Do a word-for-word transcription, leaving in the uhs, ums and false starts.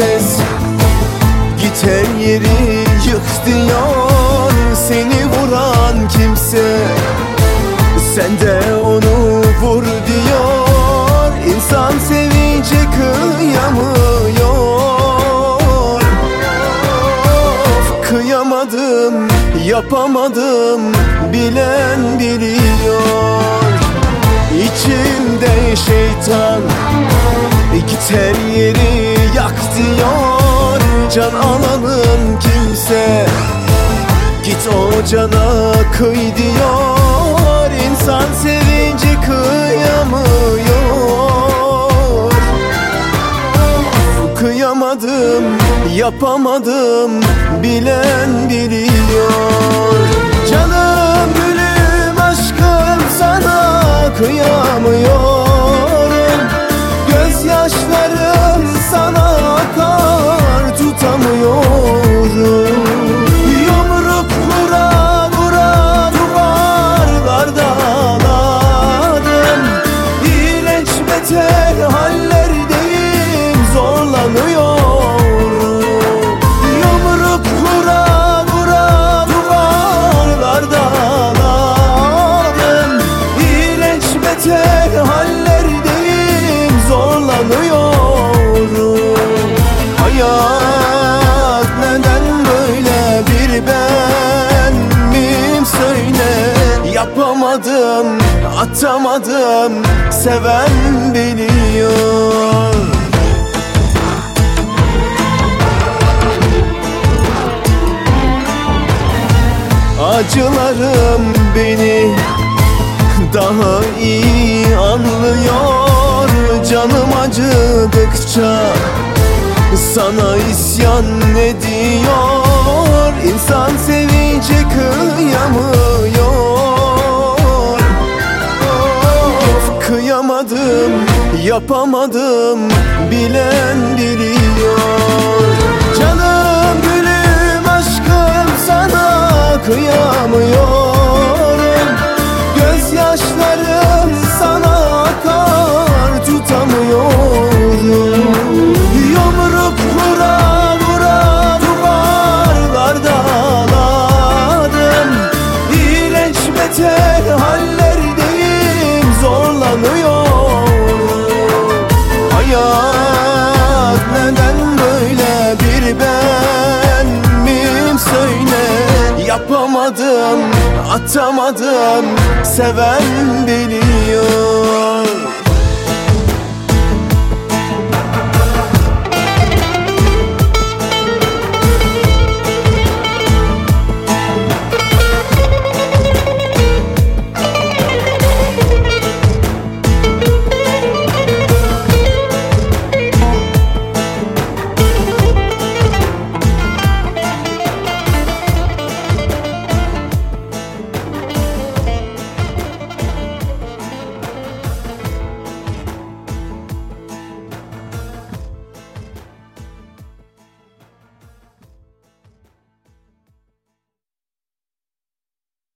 ses, git her yeri yık diyor seni vuran kimse. Sen de onu vur diyor, insan sevince kıyamıyor. Of, kıyamadım, yapamadım, bilen biliyor. İçimde şeytan, git her yeri yak diyor, can alanın kimse. Git o cana kıy diyor, insan sevince kıyamıyor. Kıyamadım, yapamadım, bilen biliyor. Canım gülüm aşkım sana kıyamıyorum. Gözyaşlarım sana akar, tutamıyorum. Yumruk vura vura duvarlarda ağladım. İğrenç beter hallerdeyim, zorlanıyorum. Yumruk vura vura duvarlarda ağladım. İğrenç beter hallerdeyim, zorlanıyorum. Hayat neden böyle, bir ben miyim söyle. Yapamadım, atamadım, seven biliyor. Acılarım beni daha iyi anlıyor. Canım acıdıkça sana isyan ediyor. İnsan sevince kıyamıyor. Of, kıyamadım, yapamadım, bilen biliyor. Canım gülüm aşkım sana kıyamıyorum. Gözyaşlarım sana akar, tutamıyorum. Yumruk vura vura duvarlarda ağladım. İğrenç beter hallerdeyim, zorlanıyorum. Hayat neden böyle, bir ben miyim söyle. Yapamadım, atamadım, seven biliyor.